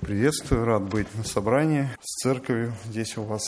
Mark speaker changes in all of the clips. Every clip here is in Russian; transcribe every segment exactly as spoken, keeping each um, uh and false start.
Speaker 1: Приветствую, рад быть на собрании с церковью здесь у вас.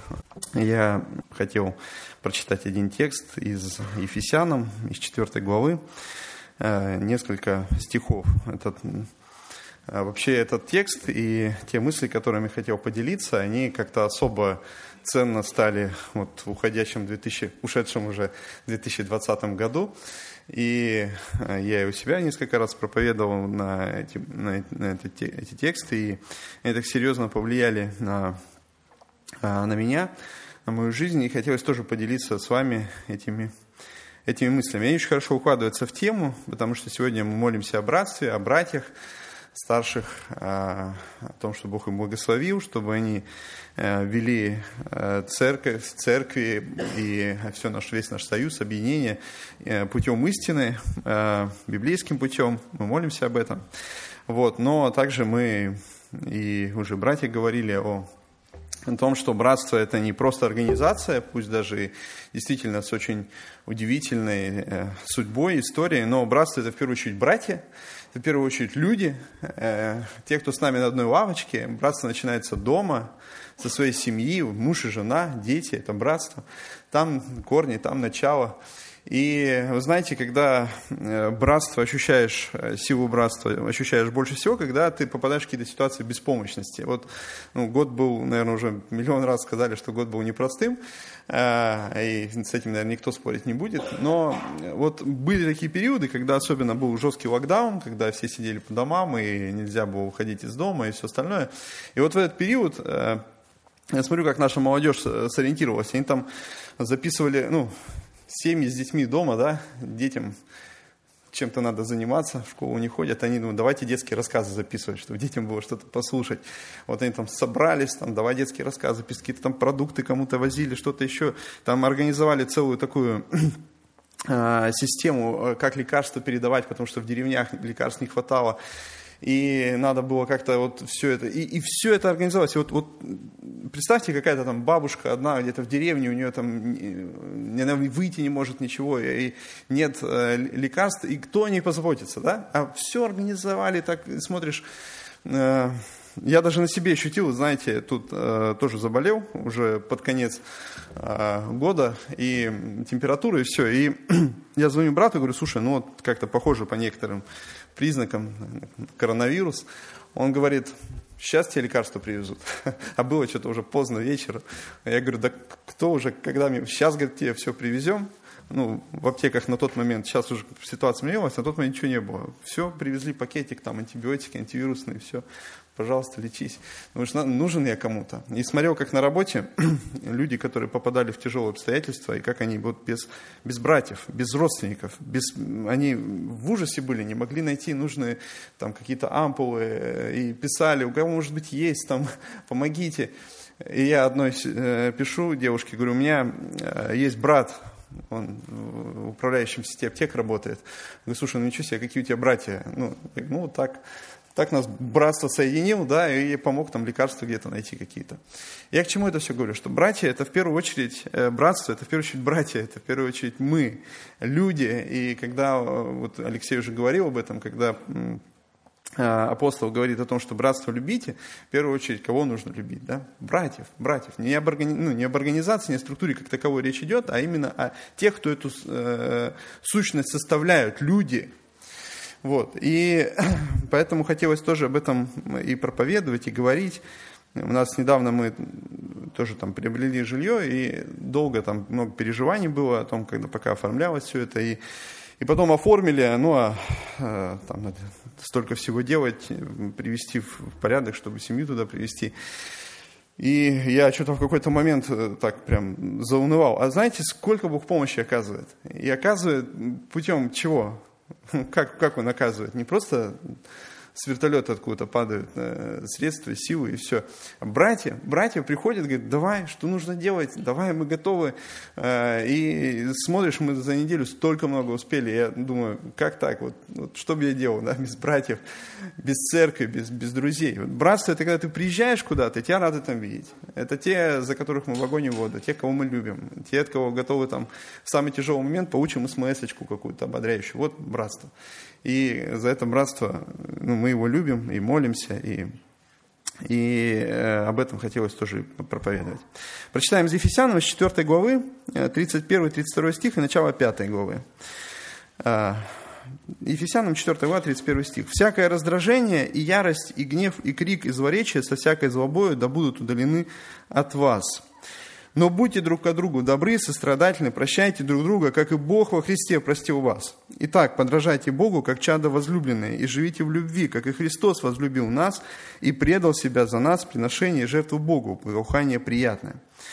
Speaker 1: Я хотел прочитать один текст из Ефесянам, из четвёртой главы, несколько стихов. Этот, вообще этот текст и те мысли, которыми я хотел поделиться, они как-то особо ценно стали вот в уходящем две тысячи, ушедшем уже две тысячи двадцатом году. И я и у себя несколько раз проповедовал на эти, на, на эти, эти тексты, и они так серьезно повлияли на, на меня, на мою жизнь, и хотелось тоже поделиться с вами этими, этими мыслями. Они очень хорошо укладываются в тему, потому что сегодня мы молимся о братстве, о братьях старших, о том, чтобы Бог им благословил, чтобы они вели церковь, церкви и все наш, весь наш союз, объединение путем истины, библейским путем. Мы молимся об этом. Вот. Но также мы и уже братья говорили о о том, что братство – это не просто организация, пусть даже и действительно с очень удивительной э, судьбой, историей, но братство – это в первую очередь братья, это в первую очередь люди, э, те, кто с нами на одной лавочке. Братство начинается дома, со своей семьи, муж и жена, дети – это братство. Там корни, там начало. И вы знаете, когда братство, ощущаешь, силу братства ощущаешь больше всего, когда ты попадаешь в какие-то ситуации беспомощности. Вот ну, год был, наверное, уже миллион раз сказали, что год был непростым, и с этим, наверное, никто спорить не будет. Но вот были такие периоды, когда особенно был жесткий локдаун, когда все сидели по домам, и нельзя было уходить из дома и все остальное. И вот в этот период я смотрю, как наша молодежь сориентировалась. Они там записывали, ну, семьи с детьми дома, да, детям чем-то надо заниматься, в школу не ходят, они думают, давайте детские рассказы записывать, чтобы детям было что-то послушать. Вот они там собрались, там, давай детские рассказы, какие-то там продукты кому-то возили, что-то еще, там организовали целую такую систему, как лекарства передавать, потому что в деревнях лекарств не хватало. И надо было как-то вот все это, и, и все это организовать. И вот, вот представьте, какая-то там бабушка одна где-то в деревне, у нее там она выйти не может ничего, и нет э, лекарств, и кто о ней позаботится, да? А все организовали, так смотришь. Э, я даже на себе ощутил, знаете, тут э, тоже заболел уже под конец э, года, и температура, и все. И я звоню брату, говорю, слушай, ну вот как-то похоже по некоторым признакам коронавирус. Он говорит, сейчас тебе лекарства привезут. А было что-то уже поздно вечером. Я говорю, да кто уже, когда мне... Сейчас, говорит, тебе все привезем. Ну, в аптеках на тот момент, сейчас уже ситуация менялась, на тот момент ничего не было. Все, привезли пакетик, там антибиотики, антивирусные, все. Пожалуйста, лечись. Потому что нужен я кому-то. И смотрел, как на работе люди, которые попадали в тяжелые обстоятельства, и как они вот без, без братьев, без родственников, без, они в ужасе были, не могли найти нужные там какие-то ампулы, и писали, у кого, может быть, есть, там, помогите. И я одной э, пишу девушке, говорю, у меня э, есть брат, он в управляющем сети аптек работает. Я говорю, слушай, ну ничего себе, какие у тебя братья? Ну, ну так... Так нас братство соединил, да, и помог там лекарства где-то найти какие-то. Я к чему это все говорю? Что братья – это в первую очередь, братство – это в первую очередь братья, это в первую очередь мы, люди. И когда, вот Алексей уже говорил об этом, когда апостол говорит о том, что братство любите, в первую очередь кого нужно любить? Да? Братьев, братьев. Не об, органи... ну, не об организации, не о структуре как таковой речь идет, а именно о тех, кто эту э, сущность составляют, люди. Вот. И поэтому хотелось тоже об этом и проповедовать, и говорить. У нас недавно мы тоже там приобрели жилье, и долго там много переживаний было о том, когда пока оформлялось все это. И, и потом оформили, ну а там надо столько всего делать, привести в порядок, чтобы семью туда привести. И я что-то в какой-то момент так прям заунывал. А знаете, сколько Бог помощи оказывает? И оказывает путем чего? Как, как он оказывает? Не просто с вертолета откуда-то падают э, средства, силы и все. Братья, братья приходят, говорят, давай, что нужно делать, давай, мы готовы. Э, и смотришь, мы за неделю столько много успели. Я думаю, как так? Вот, вот что бы я делал, да, без братьев, без церкви, без, без друзей. Вот братство – это когда ты приезжаешь куда-то, тебя рады там видеть. Это те, за которых мы в огонь и воду, те, кого мы любим, те, от кого готовы там в самый тяжелый момент получим смс-очку какую-то ободряющую. Вот братство. И за это братство, ну, мы его любим и молимся, и И об этом хотелось тоже проповедовать. Прочитаем из Ефесянам, с четвёртой главы, тридцать первый тридцать второй стих и начало пятой главы. Ефесянам четвёртая глава, тридцать первый стих. «Всякое раздражение, и ярость, и гнев, и крик, и злоречие со всякой злобою да будут удалены от вас. Но будьте друг к другу добры, сострадательны, прощайте друг друга, как и Бог во Христе простил вас. Итак, подражайте Богу, как чада возлюбленные, и живите в любви, как и Христос возлюбил нас и предал себя за нас в приношение и жертву Богу, благоухание приятное».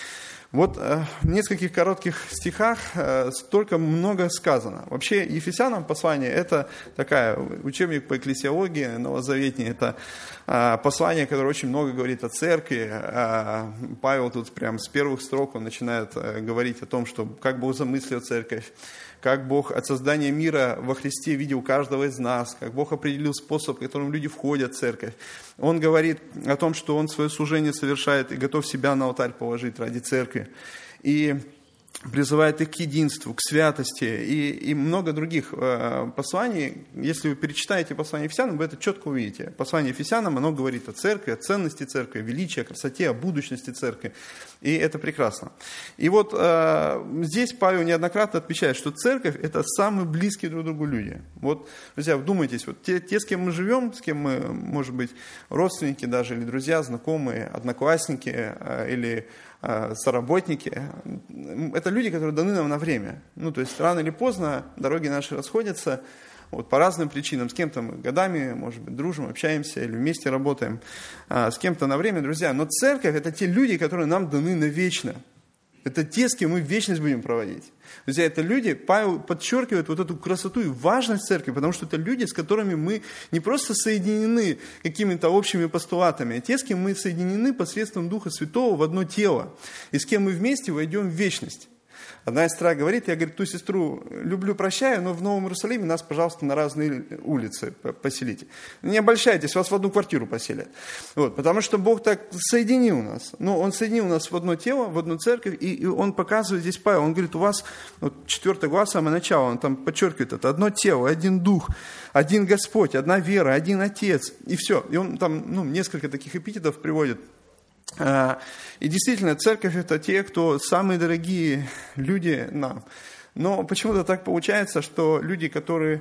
Speaker 1: Вот э, в нескольких коротких стихах э, столько много сказано. Вообще, Ефесянам послание – это такая учебник по экклесиологии новозаветней. Это э, послание, которое очень много говорит о церкви. Э, Павел тут прям с первых строк он начинает э, говорить о том, что как Бог замыслил церковь, как Бог от создания мира во Христе видел каждого из нас, как Бог определил способ, которым люди входят в церковь. Он говорит о том, что Он свое служение совершает и готов себя на алтарь положить ради церкви. И призывает их к единству, к святости и, и много других э, посланий. Если вы перечитаете послание Ефесянам, вы это четко увидите. Послание Ефесянам, оно говорит о церкви, о ценности церкви, о величии, о красоте, о будущности церкви. И это прекрасно. И вот э, здесь Павел неоднократно отмечает, что церковь – это самые близкие друг другу люди. Вот, друзья, вдумайтесь, вот те, те, с кем мы живем, с кем мы, может быть, родственники даже, или друзья, знакомые, одноклассники, э, или соработники, это люди, которые даны нам на время. Ну, то есть рано или поздно дороги наши расходятся вот, по разным причинам. С кем-то мы годами, может быть, дружим, общаемся или вместе работаем, а с кем-то на время, друзья. Но церковь – это те люди, которые нам даны навечно. Это те, с кем мы вечность будем проводить. Друзья, это люди, Павел подчеркивает вот эту красоту и важность церкви, потому что это люди, с которыми мы не просто соединены какими-то общими постулатами, а те, с кем мы соединены посредством Духа Святого в одно тело, и с кем мы вместе войдем в вечность. Одна сестра говорит, я, говорит, ту сестру люблю, прощаю, но в Новом Иерусалиме нас, пожалуйста, на разные улицы поселите. Не обольщайтесь, вас в одну квартиру поселят. Вот, потому что Бог так соединил нас. Ну, Он соединил нас в одно тело, в одну церковь, и, и Он показывает здесь Павел. Он говорит, у вас, вот, четвертая глава, самое начало, он там подчеркивает это, одно тело, один Дух, один Господь, одна вера, один Отец, и все. И он там, ну, несколько таких эпитетов приводит. И действительно, церковь – это те, кто самые дорогие люди нам. Но почему-то так получается, что люди, которые,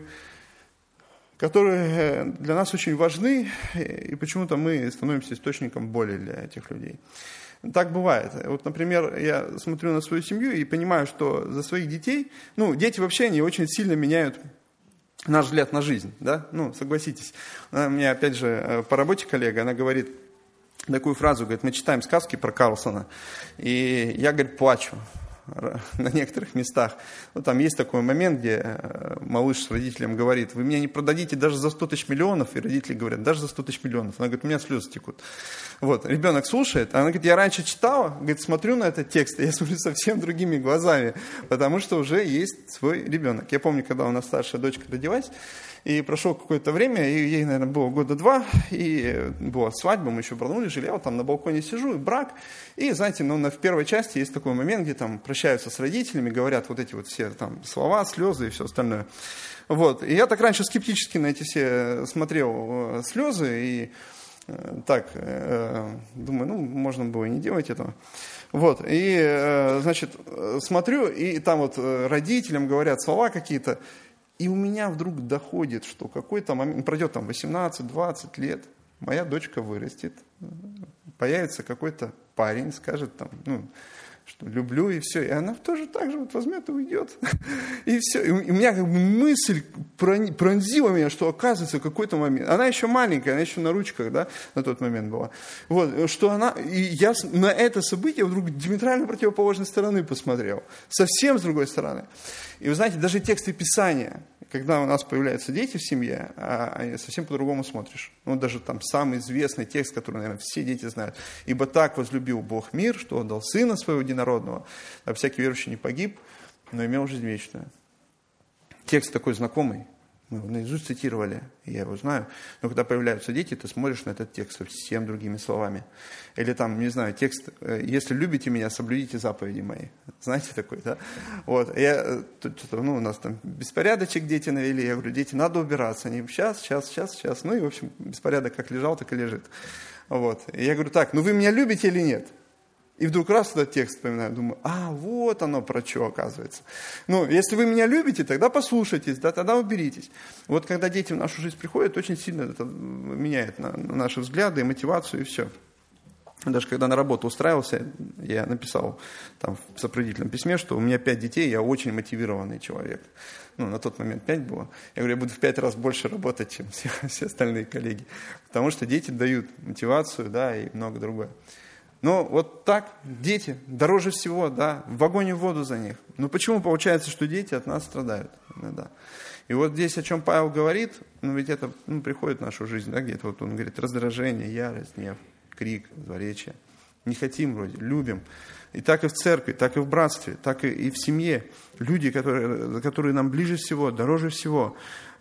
Speaker 1: которые для нас очень важны, и почему-то мы становимся источником боли для этих людей. Так бывает. Вот, например, я смотрю на свою семью и понимаю, что за своих детей, ну, дети вообще, они очень сильно меняют наш взгляд на жизнь, да, ну, согласитесь. У меня, опять же, по работе коллега, она говорит такую фразу, говорит, мы читаем сказки про Карлсона, и я, говорит, плачу на некоторых местах. Ну, там есть такой момент, где малыш с родителем говорит, вы меня не продадите даже за сто тысяч миллионов, и родители говорят, даже за сто тысяч миллионов. Она говорит, у меня слезы текут. Вот, ребенок слушает, она говорит, я раньше читала, говорит, смотрю на этот текст, и я смотрю совсем другими глазами, потому что уже есть свой ребенок. Я помню, когда у нас старшая дочка родилась, и прошло какое-то время, и ей, наверное, было года два, и была свадьба, мы еще в Барнауле жили, я вот там на балконе сижу, и брак, и, знаете, ну, в первой части есть такой момент, где там прощаются с родителями, говорят вот эти вот все там слова, слезы и все остальное. Вот, и я так раньше скептически на эти все смотрел слезы, и э, так, э, думаю, ну, можно было и не делать этого. Вот, и, э, значит, смотрю, и там вот родителям говорят слова какие-то, и у меня вдруг доходит, что какой-то момент, пройдет там восемнадцать-двадцать лет, моя дочка вырастет, появится какой-то парень, скажет там, ну, что люблю, и все. И она тоже так же вот возьмет и уйдет. И все. И у меня как бы мысль пронзила меня, что оказывается в какой-то момент. Она еще маленькая, она еще на ручках, да, на тот момент была. Вот, что она... И я на это событие вдруг диаметрально противоположной стороны посмотрел. Совсем с другой стороны. И вы знаете, даже тексты Писания, когда у нас появляются дети в семье, совсем по-другому смотришь. Ну, даже там самый известный текст, который, наверное, все дети знают. «Ибо так возлюбил Бог мир, что отдал Сына Своего единородного, а всякий верующий не погиб, но имел жизнь вечную». Текст такой знакомый. Мы его наизусть цитировали, я его знаю. Но когда появляются дети, ты смотришь на этот текст совсем другими словами. Или там, не знаю, текст «Если любите меня, соблюдите заповеди мои». Знаете такой, да? Вот. Я, ну, у нас там беспорядочек дети навели. Я говорю, дети, надо убираться. Они сейчас, сейчас, сейчас, сейчас. Ну и, в общем, беспорядок как лежал, так и лежит. Вот. И я говорю, так, ну вы меня любите или нет? И вдруг раз этот текст вспоминаю, думаю, а, вот оно про что оказывается. Ну, если вы меня любите, тогда послушайтесь, да, тогда уберитесь. Вот когда дети в нашу жизнь приходят, очень сильно это меняет на, на наши взгляды, и мотивацию, и все. Даже когда на работу устраивался, я написал там в сопроводительном письме, что у меня пять детей, я очень мотивированный человек. Ну, на тот момент пять было. Я говорю, я буду в пять раз больше работать, чем все, все остальные коллеги. Потому что дети дают мотивацию, да, и много другое. Но вот так, дети, дороже всего, да, в огонь и в воду за них. Но почему получается, что дети от нас страдают иногда? И вот здесь, о чем Павел говорит, ну ведь это ну, приходит в нашу жизнь, да, где-то вот он говорит, раздражение, ярость, гнев, крик, злоречие. Не хотим вроде, любим. И так и в церкви, так и в братстве, так и, и в семье. Люди, которые, которые нам ближе всего, дороже всего,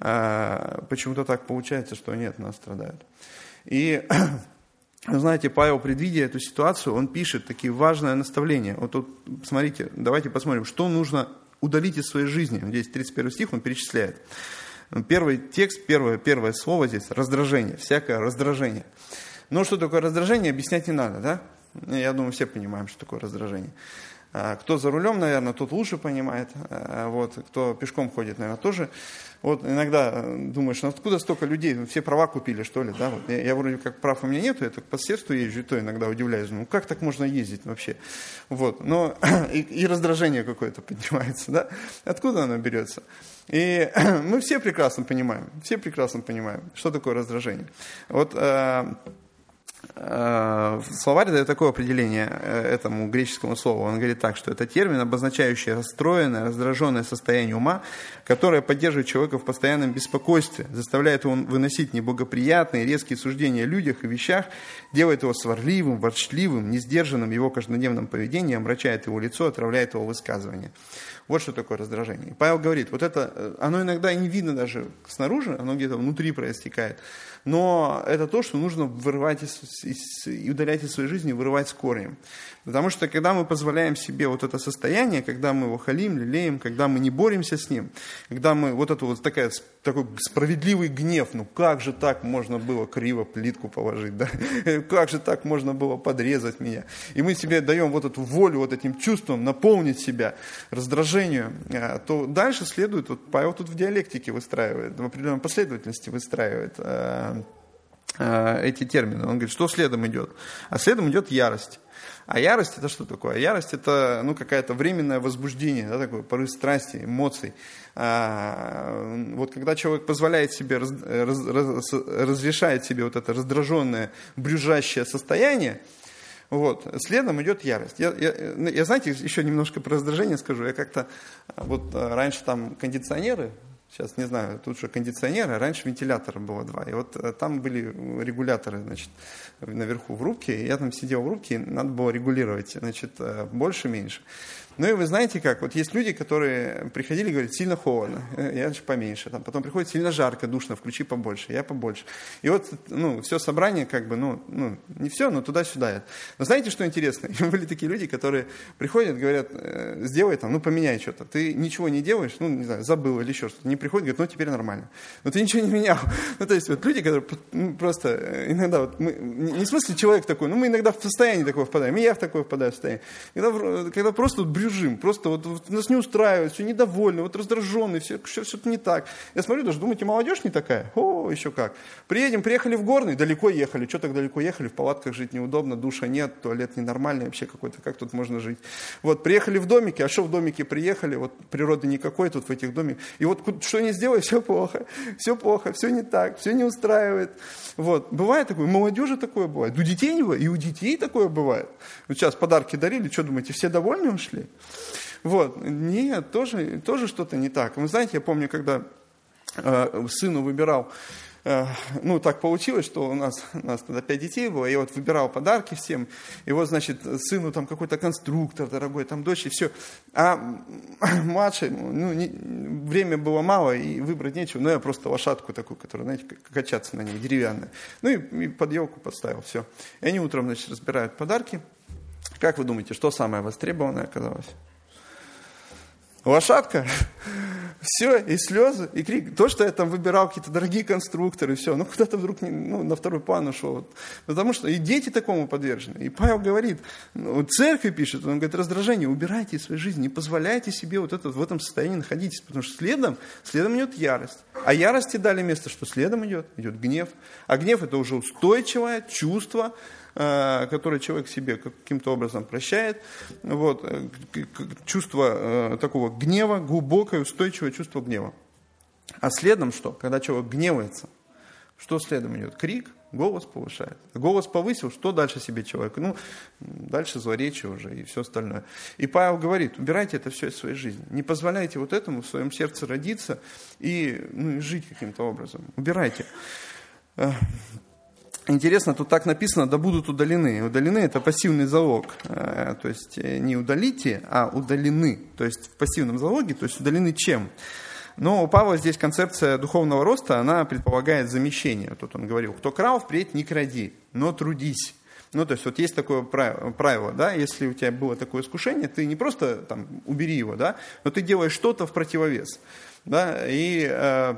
Speaker 1: а, почему-то так получается, что они от нас страдают. И... Вы знаете, Павел, предвидя эту ситуацию, он пишет такие важные наставления. Вот тут, смотрите, давайте посмотрим, что нужно удалить из своей жизни. Здесь тридцать первый стих он перечисляет. Первый текст, первое, первое слово здесь – раздражение, всякое раздражение. Но что такое раздражение, объяснять не надо, да? Я думаю, все понимаем, что такое раздражение. Кто за рулем, наверное, тот лучше понимает. Вот. Кто пешком ходит, наверное, тоже. Вот иногда думаешь, ну откуда столько людей? Все права купили, что ли? Да? Вот. Я, я вроде как прав у меня нету, я только по соседству езжу, и то иногда удивляюсь. Ну как так можно ездить вообще? Вот. Но и, и раздражение какое-то поднимается. Да? Откуда оно берется? И мы все прекрасно понимаем, все прекрасно понимаем, что такое раздражение. Вот... Словарь дает такое определение этому греческому слову. Он говорит так, что это термин, обозначающий расстроенное, раздраженное состояние ума, которое поддерживает человека в постоянном беспокойстве, заставляет его выносить неблагоприятные, резкие суждения о людях и вещах, делает его сварливым, ворчливым, несдержанным в его каждодневном поведении, омрачает его лицо, отравляет его высказывания. Вот что такое раздражение. И Павел говорит, вот это, оно иногда и не видно даже снаружи, оно где-то внутри проистекает. Но это то, что нужно вырывать из, из, и удалять из своей жизни, вырывать с корнем. Потому что когда мы позволяем себе вот это состояние, когда мы его халим, лелеем, когда мы не боремся с ним, когда мы вот это вот такая, такой справедливый гнев, ну как же так можно было криво плитку положить, да? Как же так можно было подрезать меня? И мы себе даем вот эту волю, вот этим чувством наполнить себя, раздражению, то дальше следует, вот Павел тут в диалектике выстраивает, в определенной последовательности выстраивает эти термины. Он говорит, что следом идет? А следом идет ярость. А ярость это что такое? Ярость это ну, какое-то временное возбуждение, да, такой порыв страсти, эмоций. А, вот когда человек позволяет себе, раз, раз, раз, разрешает себе вот это раздраженное, брюзжащее состояние, вот, следом идет ярость. Я, я, я, знаете, еще немножко про раздражение скажу. Я как-то, вот раньше там кондиционеры, сейчас не знаю, тут же кондиционеры, а раньше вентиляторов было два. И вот там были регуляторы, значит, наверху в рубке. И я там сидел в рубке, и надо было регулировать, значит, больше-меньше. Ну и вы знаете как, вот есть люди, которые приходили и говорят, сильно холодно, я значит, поменьше. Там, потом приходит сильно жарко, душно, включи побольше, я побольше. И вот, ну, все собрание как бы, ну, ну не все, но туда-сюда. Но знаете, что интересно? Были такие люди, которые приходят, говорят, сделай там, ну, поменяй что-то. Ты ничего не делаешь, ну, не знаю, забыл или еще что-то. Не приходят, говорят, ну, теперь нормально. Но ты ничего не менял. Ну, то есть, вот люди, которые ну, просто иногда, вот мы, не в смысле человек такой, но мы иногда в состояние такое впадаем, и я в такое впадаю в состояние. Когда, когда просто вот брюжим, просто вот, вот нас не устраивает, все недовольны, вот раздраженные, все, все, все не так. Я смотрю, даже думаете, молодежь не такая? О, еще как. Приедем, приехали в Горный, далеко ехали. Что так далеко ехали? В палатках жить неудобно, душа нет, туалет ненормальный вообще какой-то, как тут можно жить? Вот, приехали в домике, а что в домике приехали? Вот природы никакой тут в этих домиках. И вот что не сделай, все плохо, все плохо, все не так, все не устраивает. Вот, бывает такое, у молодежи такое бывает, у детей не бывает, и у детей такое бывает. Вот сейчас подарки дарили, что думаете, все довольны ушли? Вот, нет, тоже, тоже что-то не так. Вы знаете, я помню, когда э, сыну выбирал ну, так получилось, что у нас, у нас тогда пять детей было, я вот выбирал подарки всем, и вот, значит, сыну там какой-то конструктор дорогой, там дочь, и все. А младшей, ну, не, время было мало, и выбрать нечего, но я просто лошадку такую, которая, знаете, качаться на ней, деревянная. Ну, и, и под елку подставил, все. И они утром, значит, разбирают подарки. Как вы думаете, что самое востребованное оказалось? Лошадка. Все, и слезы, и крик. То, что я там выбирал какие-то дорогие конструкторы, все, ну куда-то вдруг не, ну, на второй план ушел. Вот. Потому что и дети такому подвержены. И Павел говорит, ну, церковь пишет, он говорит, раздражение, убирайте из своей жизни, не позволяйте себе вот это, в этом состоянии находитесь, потому что следом, следом идет ярость. А ярости дали место, что следом идет, идет гнев. А гнев это уже устойчивое чувство, которое человек себе каким-то образом прощает. Вот, чувство такого гнева, глубокое, устойчивое чувство гнева. А следом что? Когда человек гневается, что следом идет? Крик, голос повышает. Голос повысил, что дальше себе человек? Ну, дальше злоречие уже и все остальное. И Павел говорит, убирайте это все из своей жизни. Не позволяйте вот этому в своем сердце родиться и, ну, и жить каким-то образом. Убирайте. Интересно, тут так написано, да будут удалены. Удалены – это пассивный залог. То есть не удалите, а удалены. То есть в пассивном залоге, то есть удалены чем? Но у Павла здесь концепция духовного роста, она предполагает замещение. Тут он говорил, кто крал, впредь не кради, но трудись. Ну, то есть вот есть такое правило, да, если у тебя было такое искушение, ты не просто там убери его, да, но ты делаешь что-то в противовес. Да, и... Э,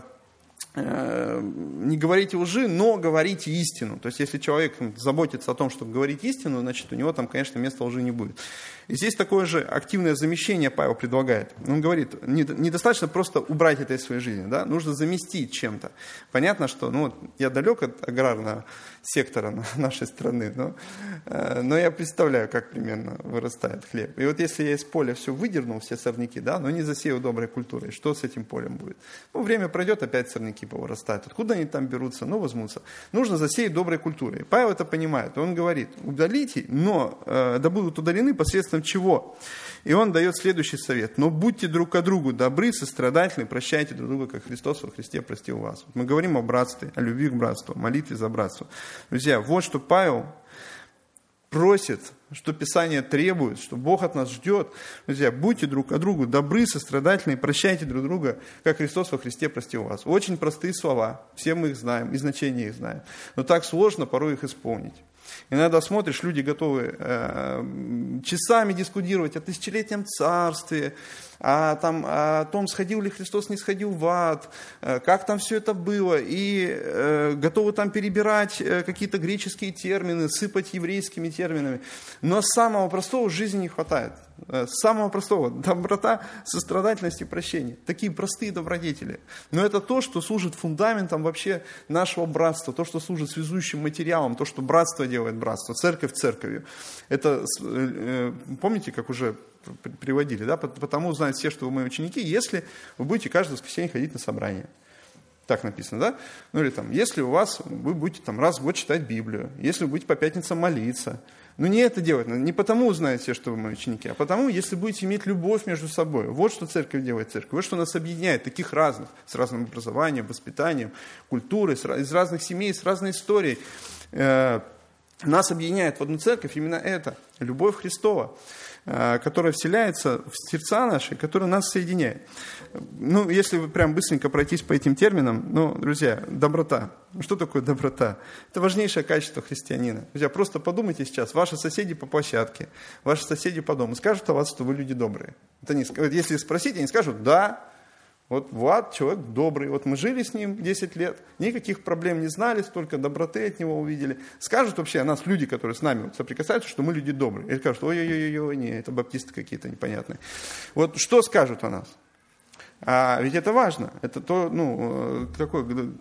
Speaker 1: не говорите лжи, но говорите истину. То есть, если человек заботится о том, чтобы говорить истину, значит, у него там, конечно, места лжи не будет. И здесь такое же активное замещение Павел предлагает. Он говорит, недостаточно просто убрать это из своей жизни, да? Нужно заместить чем-то. Понятно, что, ну, я далек от аграрного сектора нашей страны, но, но я представляю, как примерно вырастает хлеб. И вот если я из поля все выдернул, все сорняки, да, но не засеял доброй культурой, что с этим полем будет? Ну, время пройдет, опять сорняки повырастают. Откуда они там берутся? Ну, возьмутся. Нужно засеять доброй культурой. Павел это понимает. Он говорит, удалите, но э, да будут удалены посредством чего? И он дает следующий совет. Но будьте друг к другу добры, сострадательны, прощайте друг друга, как Христос во Христе простил вас. Мы говорим о братстве, о любви к братству, молитве за братство. Друзья, вот что Павел просит, что Писание требует, что Бог от нас ждет. Друзья, будьте друг к другу добры, сострадательны, прощайте друг друга, как Христос во Христе простил вас. Очень простые слова, все мы их знаем, и значение их знаем. Но так сложно порой их исполнить. Иногда смотришь, люди готовы э, часами дискутировать о тысячелетнем царстве, о, там, о том, сходил ли Христос, не сходил в ад, э, как там все это было, и э, готовы там перебирать э, какие-то греческие термины, сыпать еврейскими терминами. Но самого простого в жизни не хватает. Э, самого простого. Доброта, сострадательность и прощение. Такие простые добродетели. Но это то, что служит фундаментом вообще нашего братства, то, что служит связующим материалом, то, что братство делает братство, церковь церковью. Это, э, помните, как уже приводили, да? Потому знают все, что вы мои ученики, если вы будете каждое воскресенье ходить на собрание. Так написано, да? Ну или там, если у вас, вы будете там раз в год читать Библию, если вы будете по пятницам молиться. Но не это делать, не потому узнают все, что вы мои ученики, а потому, если будете иметь любовь между собой. Вот что церковь делает церковь, вот что нас объединяет, таких разных, с разным образованием, воспитанием, культурой, из разных семей, с разной историей. Нас объединяет в одну церковь именно это, любовь Христова, которая вселяется в сердца наши, которая нас соединяет. Ну, если вы прям быстренько пройтись по этим терминам, ну, друзья, доброта. Что такое доброта? Это важнейшее качество христианина. Друзья, просто подумайте сейчас, ваши соседи по площадке, ваши соседи по дому скажут о вас, что вы люди добрые. Это не, если спросить, они скажут, да, вот Влад человек добрый, вот мы жили с ним десять лет, никаких проблем не знали, столько доброты от него увидели. Скажут вообще о нас люди, которые с нами вот соприкасаются, что мы люди добрые. И скажут, ой-ой-ой, не, это баптисты какие-то непонятные. Вот что скажут о нас? А ведь это важно. Это то, ну, такое,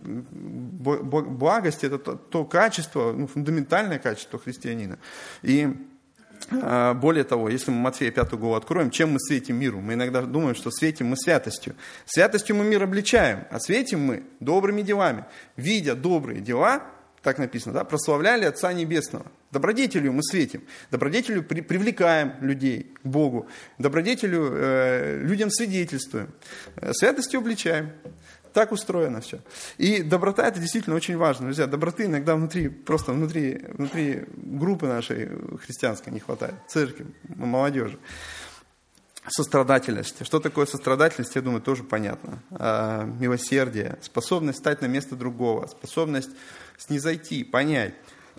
Speaker 1: благость, это то, то качество, ну, фундаментальное качество христианина. И более того, если мы Матфея пятую главу откроем, чем мы светим миру? Мы иногда думаем, что светим мы святостью. Святостью мы мир обличаем, а светим мы добрыми делами. Видя добрые дела, так написано, да, прославляли Отца Небесного. Добродетелью мы светим, добродетелью при, привлекаем людей к Богу, добродетелью э, людям свидетельствуем, святостью обличаем. так устроено все. И доброта — это действительно очень важно. Друзья, доброты иногда внутри, просто внутри, внутри группы нашей христианской не хватает, церкви, молодежи. Сострадательность. Что такое сострадательность, я думаю, тоже понятно. А, милосердие, способность стать на место другого, способность снизойти, понять.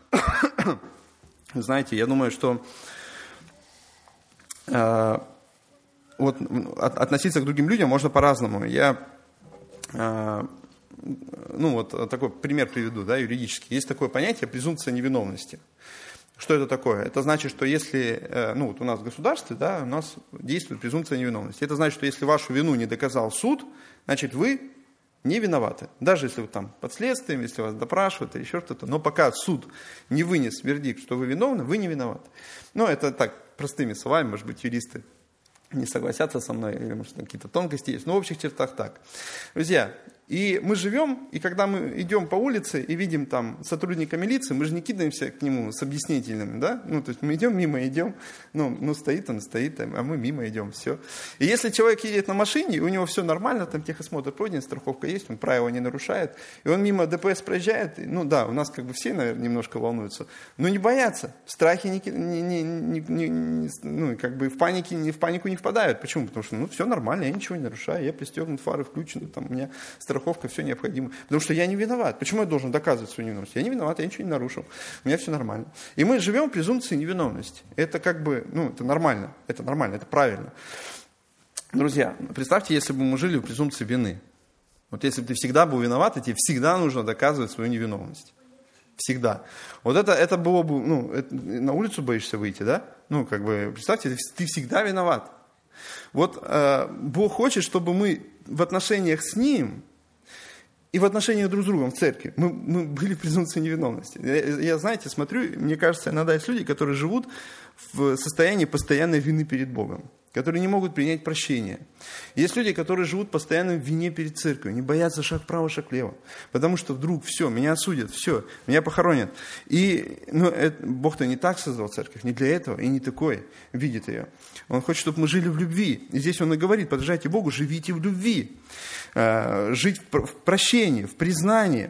Speaker 1: Знаете, я думаю, что а, вот, от, относиться к другим людям можно по-разному. Я а, ну вот такой пример приведу, да, юридический. Есть такое понятие презумпция невиновности. Что это такое? Это значит, что если, ну вот у нас в государстве, да, у нас действует презумпция невиновности. Это значит, что если вашу вину не доказал суд, значит вы не виноваты. Даже если вы там под следствием, если вас допрашивают или еще что-то. Но пока суд не вынес вердикт, что вы виновны, вы не виноваты. Ну это так, простыми словами, может быть, юристы не согласятся со мной, или может какие-то тонкости есть. Но в общих чертах так. Друзья, и мы живем, и когда мы идем по улице и видим там сотрудника милиции, мы же не кидаемся к нему с объяснительными, да? Ну, то есть мы идем, мимо идем, ну, ну стоит он, стоит, а мы мимо идем, все. И если человек едет на машине, и у него все нормально, там техосмотр пройден, страховка есть, он правила не нарушает, и он мимо ДПС проезжает, ну да, у нас как бы все, наверное, немножко волнуются, но не боятся, в страхе не, не, не, не, не, не ну, как бы в панике, не, в панику не впадают. Почему? Потому что, ну, все нормально, я ничего не нарушаю, я пристегнут, фары включены, там у меня страховка, все необходимо. Потому что я не виноват. Почему я должен доказывать свою невиновность? Я не виноват, я ничего не нарушил. У меня все нормально. И мы живем в презумпции невиновности. Это как бы, ну, это нормально. Это нормально, это правильно. Друзья, представьте, если бы мы жили в презумпции вины. Вот если бы ты всегда был виноват, и тебе всегда нужно доказывать свою невиновность. Всегда. Вот это, это было бы, ну, это, на улицу боишься выйти, да? Ну, как бы, представьте, ты всегда виноват. Вот э, Бог хочет, чтобы мы в отношениях с Ним и в отношениях друг с другом в церкви мы, мы были в презумпции невиновности. Я, я, знаете, смотрю, мне кажется, иногда есть люди, которые живут в состоянии постоянной вины перед Богом, которые не могут принять прощение. Есть люди, которые живут постоянно в вине перед церковью, не боятся шаг вправо, шаг влево, потому что вдруг все, меня осудят, все, меня похоронят. И ну, это, Бог-то не так создал церковь, не для этого, и не такой видит ее. Он хочет, чтобы мы жили в любви. И здесь он и говорит, подражайте Богу, живите в любви, жить в прощении, в признании.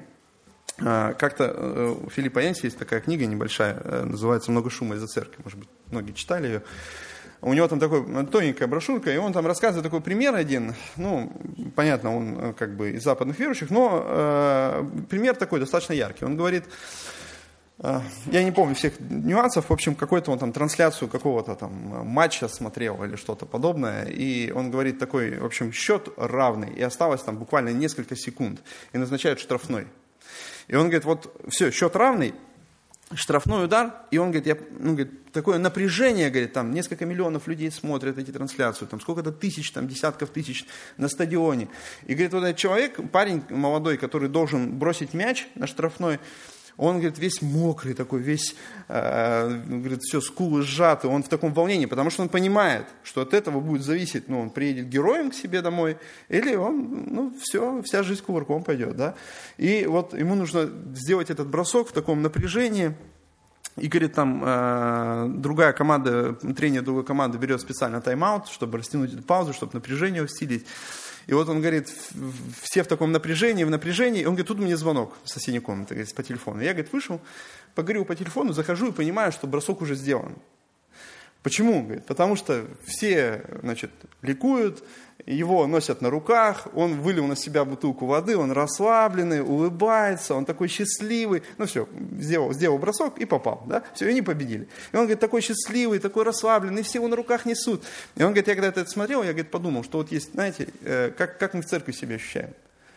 Speaker 1: Как-то у Филиппа Янси есть такая книга небольшая, называется «Много шума из-за церкви». Может быть, многие читали ее. У него там такой тоненькая брошюрка, и он там рассказывает такой пример один. Ну, понятно, он как бы из западных верующих, но э, пример такой достаточно яркий. Он говорит, э, я не помню всех нюансов, в общем, какую-то он там трансляцию какого-то там матча смотрел или что-то подобное, и он говорит такой, в общем, счет равный, и осталось там буквально несколько секунд, и назначают штрафной. И он говорит, вот все, счет равный, штрафной удар, и он говорит, я, ну, говорит, такое напряжение, говорит, там несколько миллионов людей смотрят эти трансляции, там сколько-то тысяч, там десятков тысяч на стадионе. И говорит, вот этот человек, парень молодой, который должен бросить мяч на штрафной, он, говорит, весь мокрый такой, весь, э, говорит, все, скулы сжаты, он в таком волнении, потому что он понимает, что от этого будет зависеть, ну, он приедет героем к себе домой, или он, ну, все, вся жизнь кувырком пойдет, да. И вот ему нужно сделать этот бросок в таком напряжении, и, говорит, там э, другая команда, тренер другой команды берет специально тайм-аут, чтобы растянуть эту паузу, чтобы напряжение усилить. И вот он говорит, все в таком напряжении, в напряжении. И он говорит, тут мне звонок в соседней комнате, говорит, по телефону. Я, говорит, вышел, поговорил по телефону, захожу и понимаю, что бросок уже сделан. Почему? Говорит, потому что все, значит, ликуют, его носят на руках, он вылил на себя бутылку воды, он расслабленный, улыбается, он такой счастливый. Ну все, сделал, сделал бросок и попал, да? Все, и они победили. И он, говорит, такой счастливый, такой расслабленный, все его на руках несут. И он говорит, я когда это смотрел, я, говорит, подумал, что вот есть, знаете, как, как мы в церкви себя ощущаем.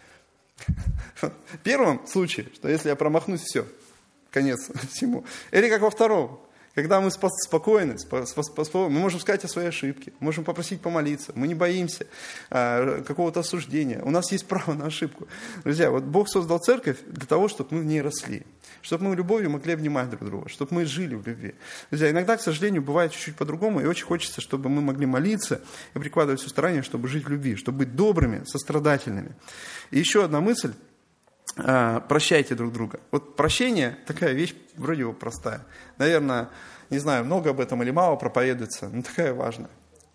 Speaker 1: В первом случае, что если я промахнусь, все, конец всему. Или как во втором. Когда мы спокойны, мы можем сказать о своей ошибке, можем попросить помолиться, мы не боимся а, какого-то осуждения. У нас есть право на ошибку. Друзья, вот Бог создал церковь для того, чтобы мы в ней росли, чтобы мы любовью могли обнимать друг друга, чтобы мы жили в любви. Друзья, иногда, к сожалению, бывает чуть-чуть по-другому, и очень хочется, чтобы мы могли молиться и прикладывать все старания, чтобы жить в любви, чтобы быть добрыми, сострадательными. И еще одна мысль. Прощайте друг друга. Вот прощение такая вещь вроде бы простая. Наверное, не знаю, много об этом или мало проповедуется, но такая важная.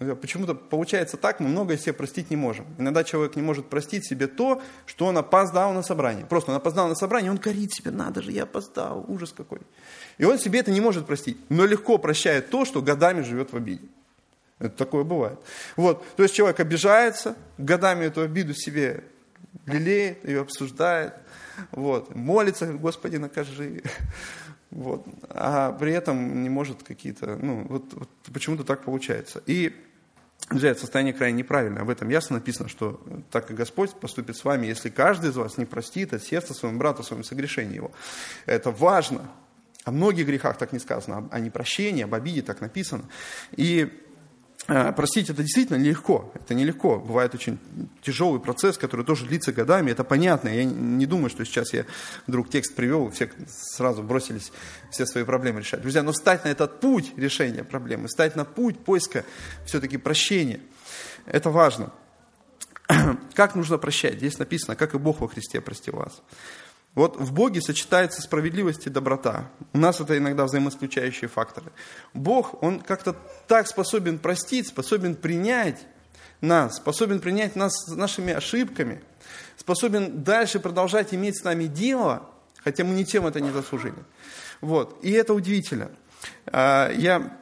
Speaker 1: Почему-то получается так, мы многое себе простить не можем. Иногда человек не может простить себе то, что он опоздал на собрание. Просто он опоздал на собрание, он корит себя, надо же, я опоздал, ужас какой. И он себе это не может простить, но легко прощает то, что годами живет в обиде. Это такое бывает. Вот. То есть человек обижается, годами эту обиду себе лелеет, ее обсуждает, вот. Молится, Господи, накажи. Вот. А при этом не может какие-то, ну, вот, вот почему-то так получается. И, друзья, это состояние крайне неправильное. Об этом ясно написано, что так и Господь поступит с вами, если каждый из вас не простит от сердца своему брату, своему согрешению его. Это важно. О многих грехах так не сказано, о непрощении, об обиде так написано. И простить это действительно нелегко, это нелегко. Бывает очень тяжелый процесс, который тоже длится годами, это понятно. Я не думаю, что сейчас я вдруг текст привел, и все сразу бросились все свои проблемы решать. Друзья, но встать на этот путь решения проблемы, встать на путь поиска все-таки прощения, это важно. Как нужно прощать? Здесь написано, как и Бог во Христе простил вас. Вот в Боге сочетается справедливость и доброта. У нас это иногда взаимоисключающие факторы. Бог, Он как-то так способен простить, способен принять нас, способен принять нас с нашими ошибками, способен дальше продолжать иметь с нами дело, хотя мы ничем это не заслужили. Вот. И это удивительно. Я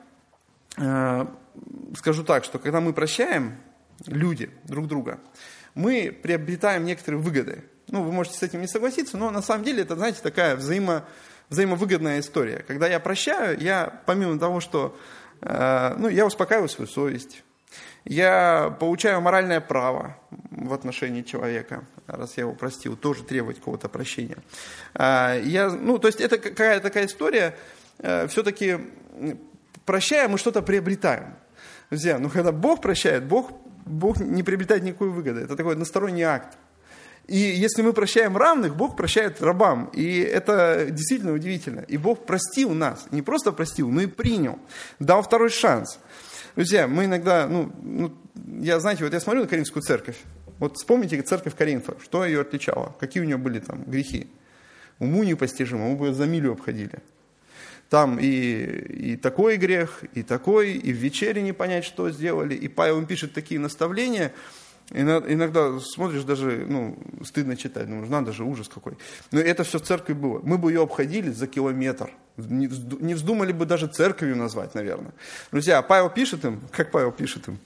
Speaker 1: скажу так, что когда мы прощаем, люди друг друга, мы приобретаем некоторые выгоды. Ну, вы можете с этим не согласиться, но на самом деле это, знаете, такая взаимо, взаимовыгодная история. Когда я прощаю, я помимо того, что э, ну, я успокаиваю свою совесть, я получаю моральное право в отношении человека, раз я его простил, тоже требовать какого-то прощения. Э, я, ну, то есть это какая-то такая история, э, все-таки прощая, мы что-то приобретаем. Друзья, ну когда Бог прощает, Бог, Бог не приобретает никакой выгоды. Это такой односторонний акт. И если мы прощаем равных, Бог прощает рабам. И это действительно удивительно. И Бог простил нас. Не просто простил, но и принял. Дал второй шанс. Друзья, мы иногда, ну, ну я, знаете, вот я смотрю на Коринфскую церковь. Вот вспомните церковь Коринфа. Что ее отличало? Какие у нее были там грехи? Уму непостижимо, мы бы ее за милю обходили. Там и, и такой грех, и такой, и в вечере не понять, что сделали. И Павел им пишет такие наставления. Иногда смотришь, даже ну, стыдно читать, думаешь, надо же, ужас какой. Но это все в церкви было. Мы бы ее обходили за километр. Не вздумали бы даже церковью назвать, наверное. Друзья, Павел пишет им, как Павел пишет им?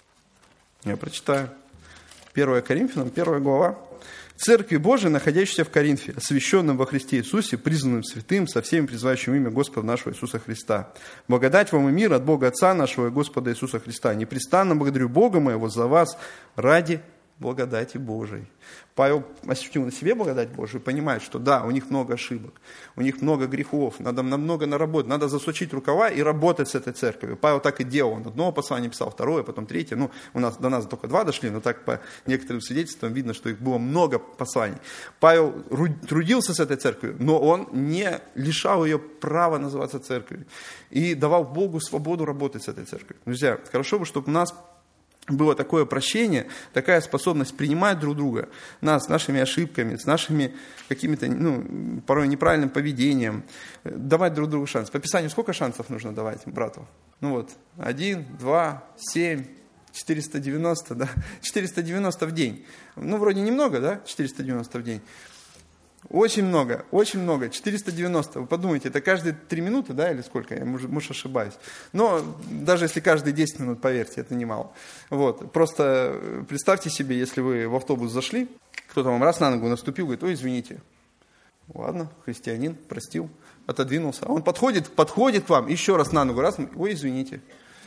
Speaker 1: Я прочитаю. первое Коринфянам, первая глава. Церкви Божией, находящейся в Коринфе, освященным во Христе Иисусе, признанным святым, со всеми призывающим имя Господа нашего Иисуса Христа. Благодать вам и мир от Бога Отца нашего и Господа Иисуса Христа. Непрестанно благодарю Бога моего за вас ради благодати Божией. Павел ощутил на себе благодать Божию и понимает, что да, у них много ошибок, у них много грехов, надо намного наработать, надо засучить рукава и работать с этой церковью. Павел так и делал, он одно послание писал, второе, потом третье. Ну, у нас, до нас только два дошли, но так по некоторым свидетельствам видно, что их было много посланий. Павел трудился с этой церковью, но он не лишал ее права называться церковью и давал Богу свободу работать с этой церковью. Друзья, хорошо бы, чтобы у нас было такое прощение, такая способность принимать друг друга, нас с нашими ошибками, с нашими какими-то, ну, порой неправильным поведением, давать друг другу шанс. По Писанию сколько шансов нужно давать брату? Ну вот, один, два, семь, четыреста девяносто, да, четыреста девяносто в день. Ну, вроде немного, да, четыреста девяносто в день. Очень много, очень много, четыреста девяносто. Вы подумайте, это каждые три минуты, да, или сколько? Я, может, может, ошибаюсь. Но даже если каждые десять минут, поверьте, это немало. Вот. Просто представьте себе, если вы в автобус зашли, кто-то вам раз на ногу наступил, говорит, ой, извините. Ладно, христианин, простил, отодвинулся. А он подходит, подходит к вам, еще раз на ногу, раз, ой, извините.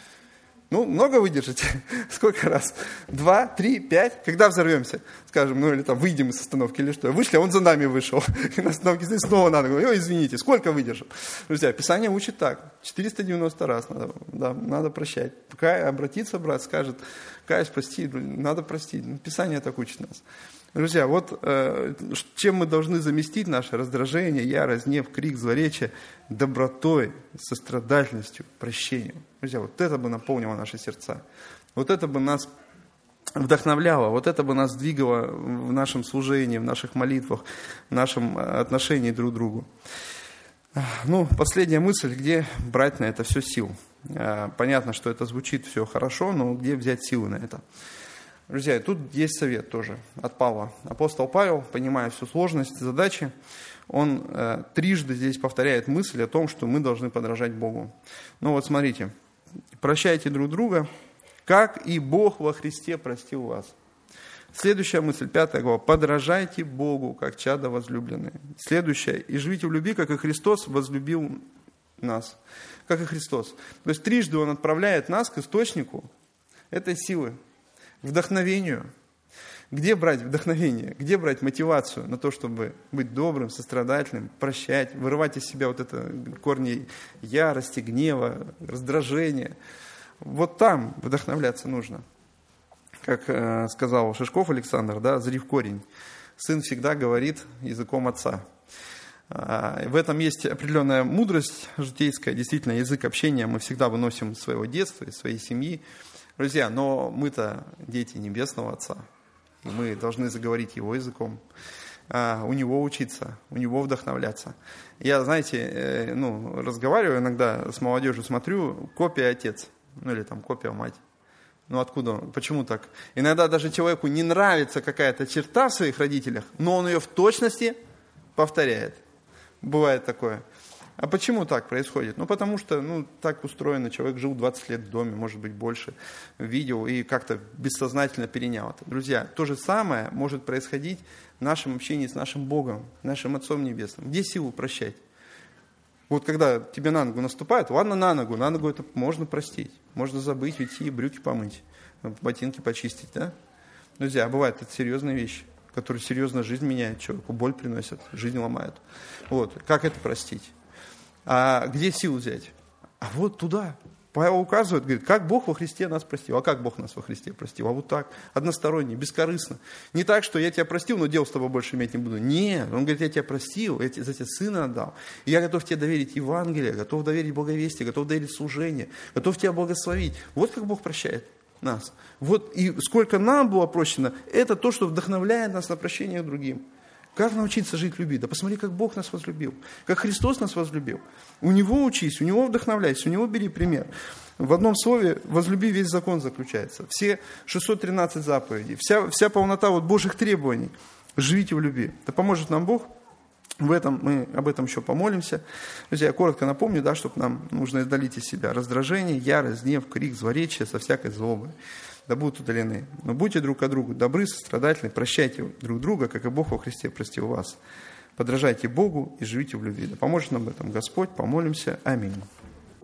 Speaker 1: Ну, много выдержите? Сколько раз? Два, три, пять? Когда взорвемся? Скажем, ну или там выйдем из остановки или что? Вышли, а он за нами вышел. И на остановке здесь снова надо. Ой, извините, сколько выдержал? Друзья, Писание учит так. четыреста девяносто раз надо, да, надо прощать. Пока обратится брат, скажет, каюсь, прости, надо простить. Писание так учит нас. Друзья, вот э, чем мы должны заместить наше раздражение, ярость, гнев, крик, злоречие? Добротой, сострадательностью, прощением. Друзья, вот это бы наполнило наши сердца. Вот это бы нас вдохновляло, вот это бы нас двигало в нашем служении, в наших молитвах, в нашем отношении друг к другу. Ну, последняя мысль, где брать на это все сил? Понятно, что это звучит все хорошо, но где взять силы на это? Друзья, тут есть совет тоже от Павла. Апостол Павел, понимая всю сложность задачи, он э, трижды здесь повторяет мысль о том, что мы должны подражать Богу. Ну вот смотрите, прощайте друг друга, как и Бог во Христе простил вас. Следующая мысль, пятая глава, подражайте Богу, как чада возлюбленные. Следующая, и живите в любви, как и Христос возлюбил нас. Как и Христос. То есть трижды Он отправляет нас к источнику этой силы, вдохновению. Где брать вдохновение? Где брать мотивацию на то, чтобы быть добрым, сострадательным, прощать, вырывать из себя вот это корни ярости, гнева, раздражения? Вот там вдохновляться нужно. Как э, сказал Шишков Александр, да, зри в корень. Сын всегда говорит языком отца. А, в этом есть определенная мудрость житейская. Действительно, язык общения мы всегда выносим из своего детства, из своей семьи. Друзья, но мы-то дети Небесного Отца. И мы должны заговорить Его языком, а, у Него учиться, у Него вдохновляться. Я, знаете, э, ну, разговариваю иногда с молодежью, смотрю, копия отец, ну или там копия мать. Ну откуда? Почему так? Иногда даже человеку не нравится какая-то черта в своих родителях, но он ее в точности повторяет. Бывает такое. А почему так происходит? Ну, потому что, ну, так устроено. Человек жил двадцать лет в доме, может быть, больше, видел и как-то бессознательно перенял это. Друзья, то же самое может происходить в нашем общении с нашим Богом, нашим Отцом Небесным. Где силу прощать? Вот когда тебе на ногу наступают, ладно, на ногу, на ногу это можно простить. Можно забыть, уйти, брюки помыть, ботинки почистить, да? Друзья, бывает это серьезные вещи, которые серьезно жизнь меняют человеку, боль приносят, жизнь ломают. Вот, как это простить? А где силу взять? А вот туда. Павел указывает, говорит, как Бог во Христе нас простил. А как Бог нас во Христе простил? А вот так, односторонне, бескорыстно. Не так, что я тебя простил, но дел с тобой больше иметь не буду. Нет, он говорит, я тебя простил, я за тебя сына отдал. И я готов тебе доверить Евангелие, готов доверить благовестие, готов доверить служение, готов тебя благословить. Вот как Бог прощает нас. Вот и сколько нам было прощено, это то, что вдохновляет нас на прощение к другим. Как научиться жить в любви? Да посмотри, как Бог нас возлюбил, как Христос нас возлюбил. У Него учись, у Него вдохновляйся, у Него бери пример. В одном слове, возлюби весь закон заключается. Все шестьсот тринадцать заповедей, вся, вся полнота вот Божьих требований. Живите в любви. Да поможет нам Бог. В этом мы об этом еще помолимся. Друзья, я коротко напомню, да, чтобы нам нужно удалить из себя раздражение, ярость, гнев, крик, злоречие со всякой злобой. Да будут удалены. Но будьте друг к другу добры, сострадательны, прощайте друг друга, как и Бог во Христе простил вас. Подражайте Богу и живите в любви. Да поможет нам в этом Господь. Помолимся. Аминь.